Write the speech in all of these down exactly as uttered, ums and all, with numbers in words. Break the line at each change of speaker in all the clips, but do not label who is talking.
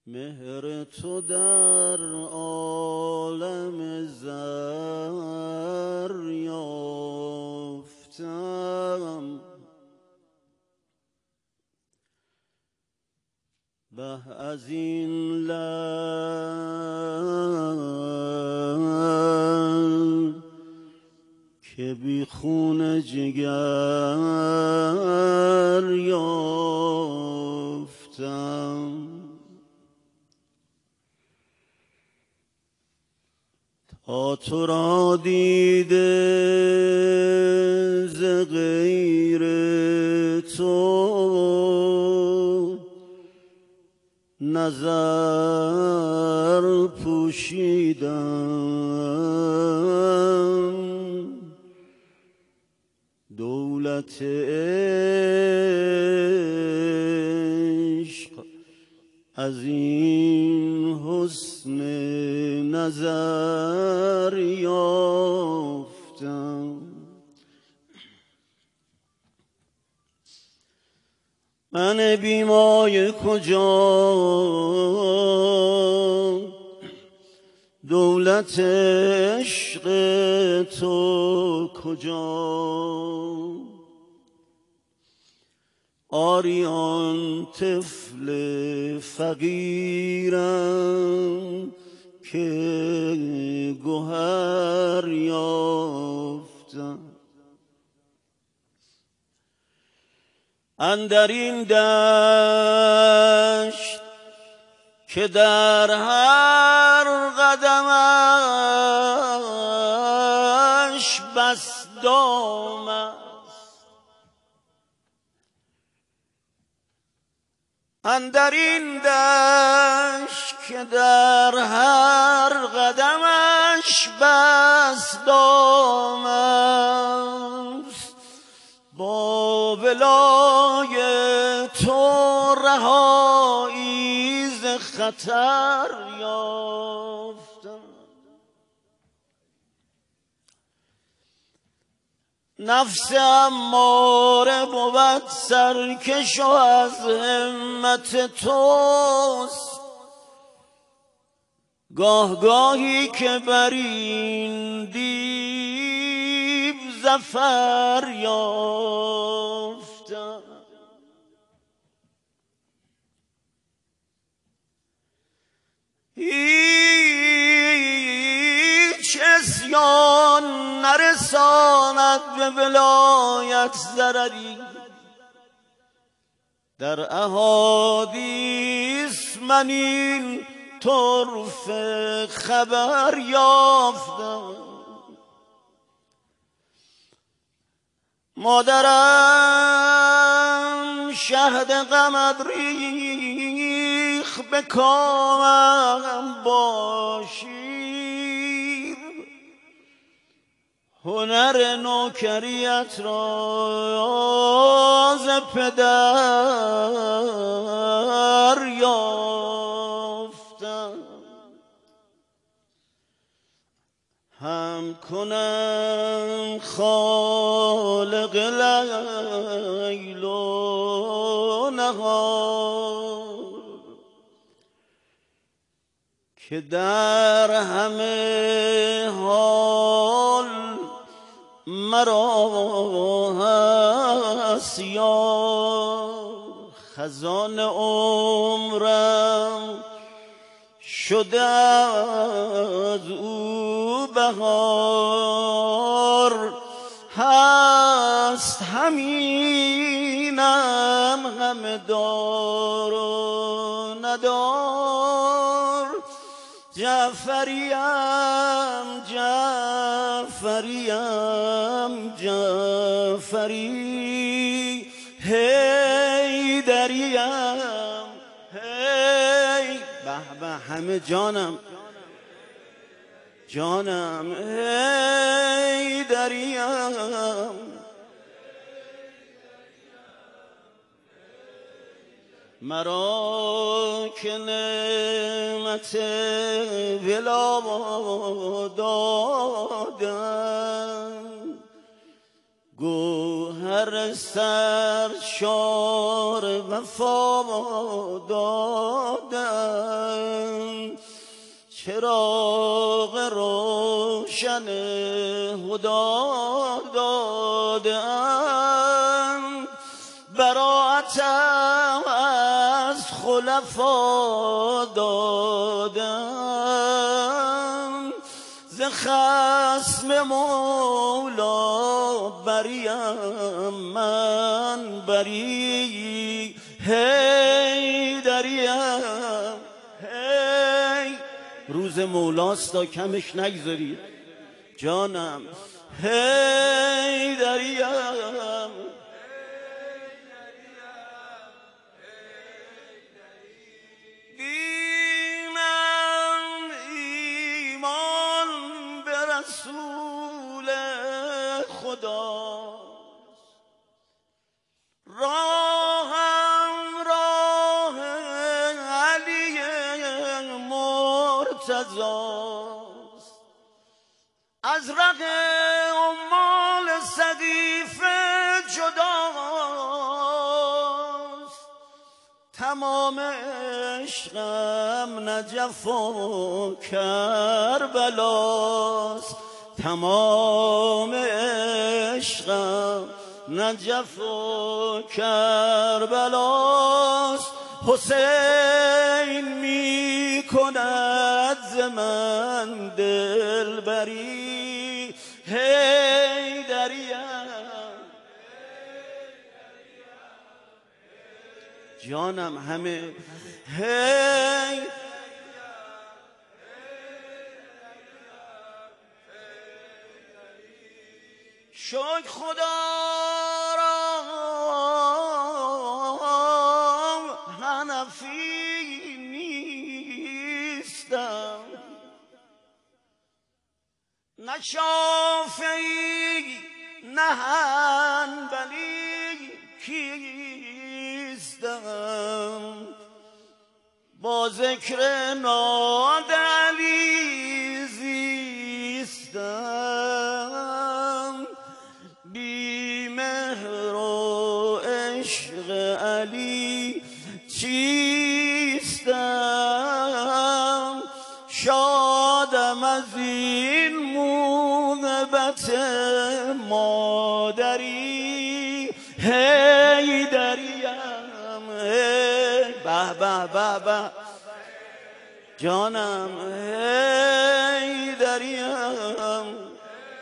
مهر تو در عالم زر یافتم، به از این لعل که بی خون جگر یافتم. تا تو را دیده ز غیر تو نظر پوشیدم، دولت عشق از این حسن نظر یافتم. من بیمای کجا، دولت عشق تو کجا؟ آریان طفل فقیرم که گوهر یافتم. اندر این دشت که در هر قدمش بس دام است، اندر این دشت که در هر قدمش بس دام است، با ولای تو رهایی ز خطر یافتم. نفس اماره بود سرکش و از همت توست، گاه گاهی که بر این دیو ظفر یافتم. هیچ عصیان نرساند به ولایت ضرری، در احادیث من این طرفه خبر یافتم. مادرم شهد غمت ریخ به کامم باشی، هنر نوکریت را ز پدر یافتم. هم کنم خالق لیل و نهار، که در همه حال مرا هست یار. خزان عمرم شده از او بهار، هست همینم همه دار و ندار. جعفریم جعفریم جعفری، حیدریم هی به به همه جانم جانم حیدریم. مرا که نعمت ولا دادن، گوهر سرشار وفا دادن. چراغ روشن هدا دادند، براءتم از خلفا دادند، ز خصم مولا بریم من بری، هی دریم هی. روز مولاست تا کمش نگذاری جانم، هی دریم. دینم ایمان به رسول خداست، راهم راه علی مرتضاست، ازرق عمال صدیفه جداست، تمام عشقم نجف و کربلاست، تمام عشقم نجف و کربلاست، حسین می کند ز من دلبری، هی دریم جانم همه، هی شکر خدا را حنفی نیستم، نه شافعی نه حنبلی کیستم، با ذکر ناد علی زیستم، بی مهر و عشق علی چیستم، شادم از این موهبت مادری، هی دریم هی. به به به به جانم، هی دریم.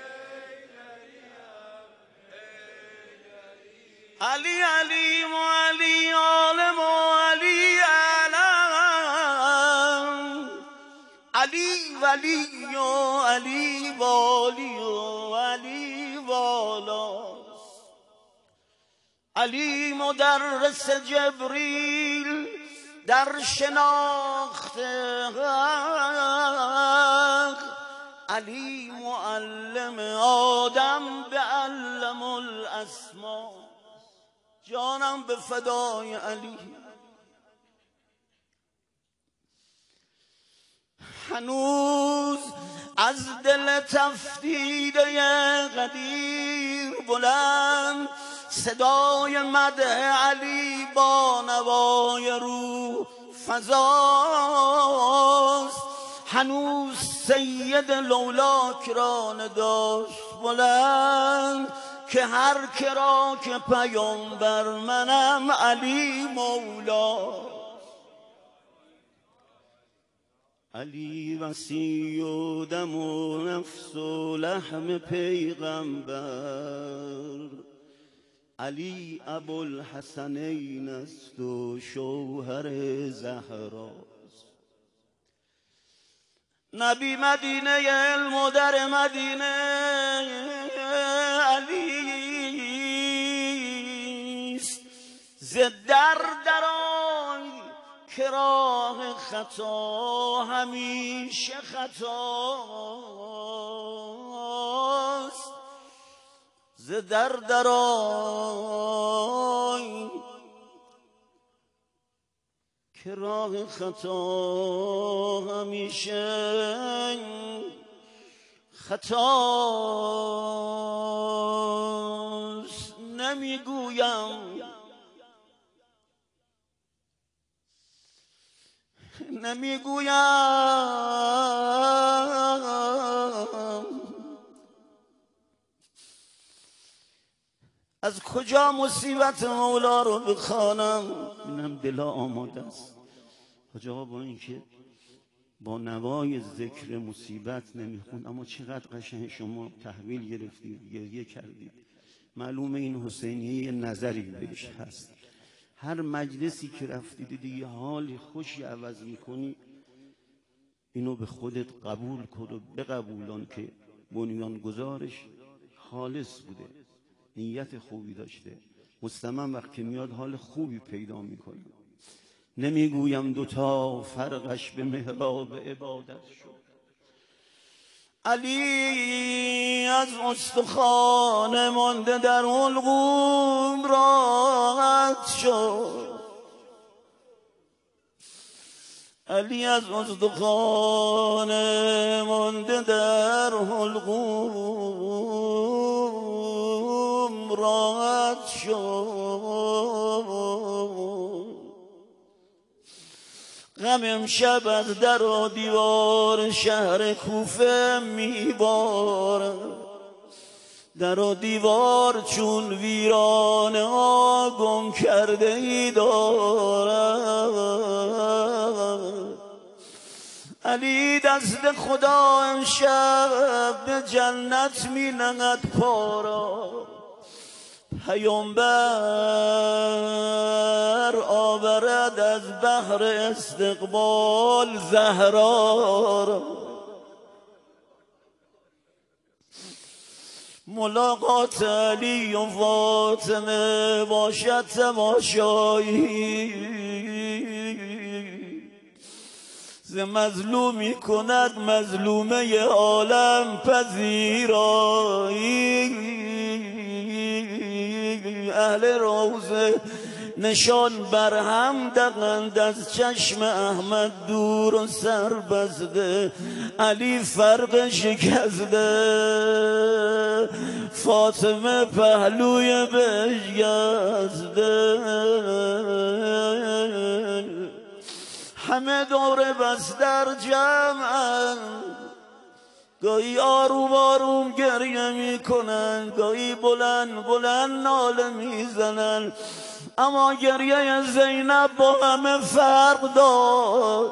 علی علی و علی عالم و علی علم، علی ولی و علی والی و علی والاست، علی مدرس جبریل در شناخت حق، علی معلم آدم به علم الاسما، جانم به فدای علی. هنوز از دل تفدیده قدیر بلند، صدای مدح علی با نوای روح فضاست، هنوز سید لولاک را نداشت بلند، که هر کرا که پیامبر منم علی مولا. علی وصی و دم و نفس و لحم پیغمبر، علی ابوالحسنین است و شوهر زهراست، نبی مدینه علم و در مدینه علی است، ز در درآی که راه خطا همیشه خطاست، ز در درآی که راه خطا همیشه خطاست. نمیگویم نمیگویم از کجا مصیبت مولا رو بخوانم. اینم دلا آماده است. حاج آقا با اینکه با نوای ذکر مصیبت نمیخون، اما چقدر قشنگ شما تحویل گرفتید، گریه کردید. معلومه این حسینیه یه نظری بهش هست. هر مجلسی که رفتی دیدی یه حال خوشی عوض میکنی، اینو به خودت قبول کن و بقبولان که بنیانگذارش خالص بوده، نیت خوبی داشته. مستمم وقتی میاد حال خوبی پیدا میکنه. نمیگویم دوتا فرقش به محراب عبادت شد. علی از استخوان مانده در حلقوم راحت شد. علی از استخوان مانده در حلقوم راحت شد. غم امشب از در و دیوار شهر کوفه میبارد. در و دیوار چون ویرانه ها گم کرده ای دارد. علی دست خدا امشب به جنت می نهد پارا. پیامبر آورد از بحر استقبال زهرا را. ملاقات علی و فاطمه باشد تماشایی، ز مظلومی کند مظلومه عالم پذیرایی. اهل روزه نشان برهم دقند از چشم احمد دور و سر بسته. علی فرق شکسته، فاطمه پهلوی بشکسته. همه دور بس در جمعن، گاهی آروم آروم گریه میکنن، گاهی بلند بلند ناله میزنن. اما گریه زینب با همه فرق داشت.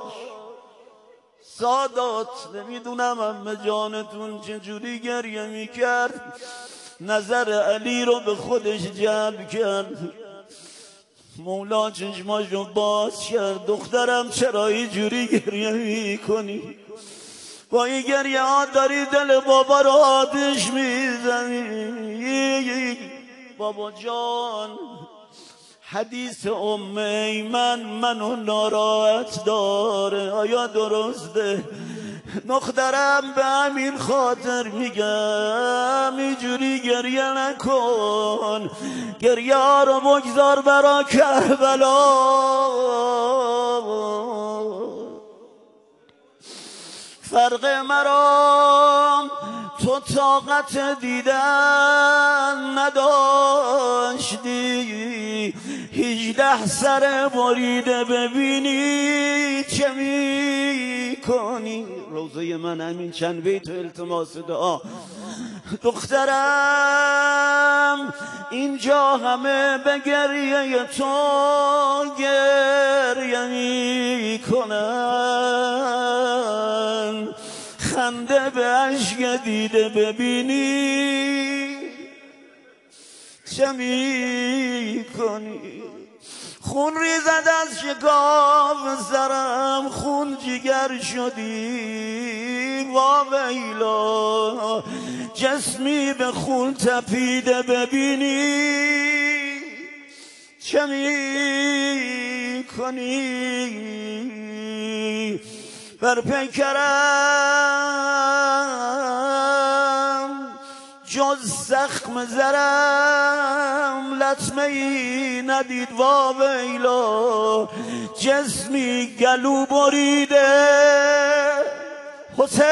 سادات نمیدونم عمه جانتون چجوری گریه میکرد، نظر علی رو به خودش جلب کرد. مولا چشماشو باز کرد. دخترم چرا اینجوری گریه میکنی؟ با این گریه ها داری دل بابا رو آتش میزنی. بابا جان، حدیث ام ایمن منو ناراحت داره. آیا درسته؟ دخترم به همین خاطر میگم اینجوری گریه نکن. گریه ها رو بگذار برا کربلا. فرق مرام تو طاقت دیدن نداشتی. هجده سر بریده ببینی چه می کنی. روزه من همین چند بیت التماس دعا. دخترم اینجا همه به گریه تو گریه می کنن. خنده به عشق دیده ببینی چه می کنی. خون ریزد از شکاف سرم، خون جگر شدی. واویلا جسمی به خون تپیده ببینی چه می کنی. بر پیکرم جز زخم زرم لطمه ای ندید. واویلا جسمی گلو بریده. حسین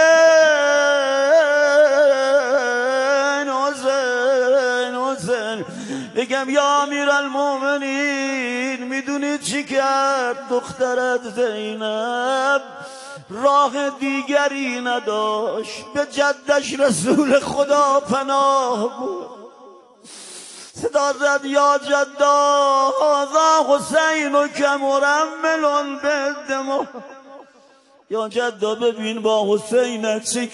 حسین حسین بگم یا امیرالمومنین، میدونی چی کرد دخترت زینب؟ راه دیگری نداشت، به جدش رسول خدا پناه بود. صدا زد یا جدا هذا حسین و که مرمل بالدماء. یا جدا ببین با حسین چه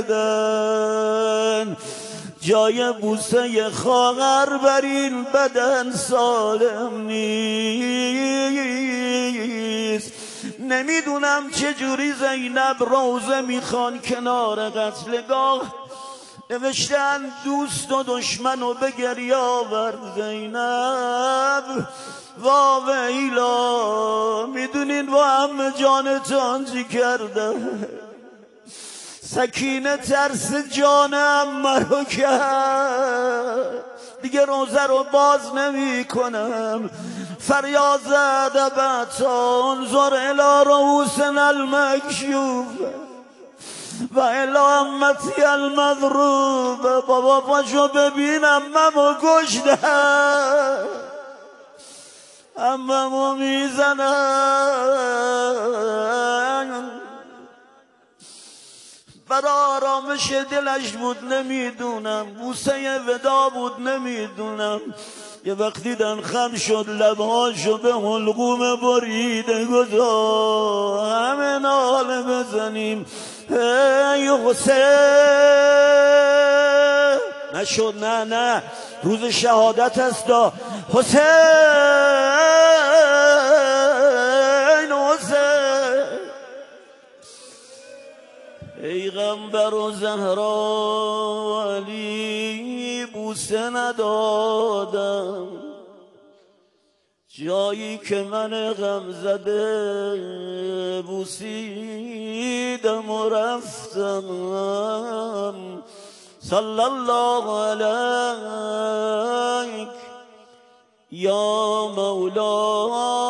کردن، جای بوسه خواهر بر این بدن سالم نیست. نمیدونم چجوری زینب روزه میخوان کنار قتلگاه، نوشتن دوست و دشمن و به گریه آورد زینب. وا ویلا، میدونین با هم جانتان چی کرده؟ سکینه ترس جانم مرو کرد، دیگه روزه رو باز نمی کنم. فریاد زد ابتا انظر الی رؤوسنا المکشوف و الی امتی المضروب. بابا پاشو ببینم اممو کشتن، اممو میزنن. برای آرامش دلش بود نمیدونم، بوسه ودا بود نمیدونم. یه وقت دیدن خم شد لبهاشو به حلقوم بریده گذار. همه ناله بزنیم ای حسین. نشد، نه نه روز شهادت هست دا. حسین حسین پیغمبر و زهرا و علی بوسه ندادم، جایی که من غم زده بوسیدم و رفتم. صلی الله علیک یا مولا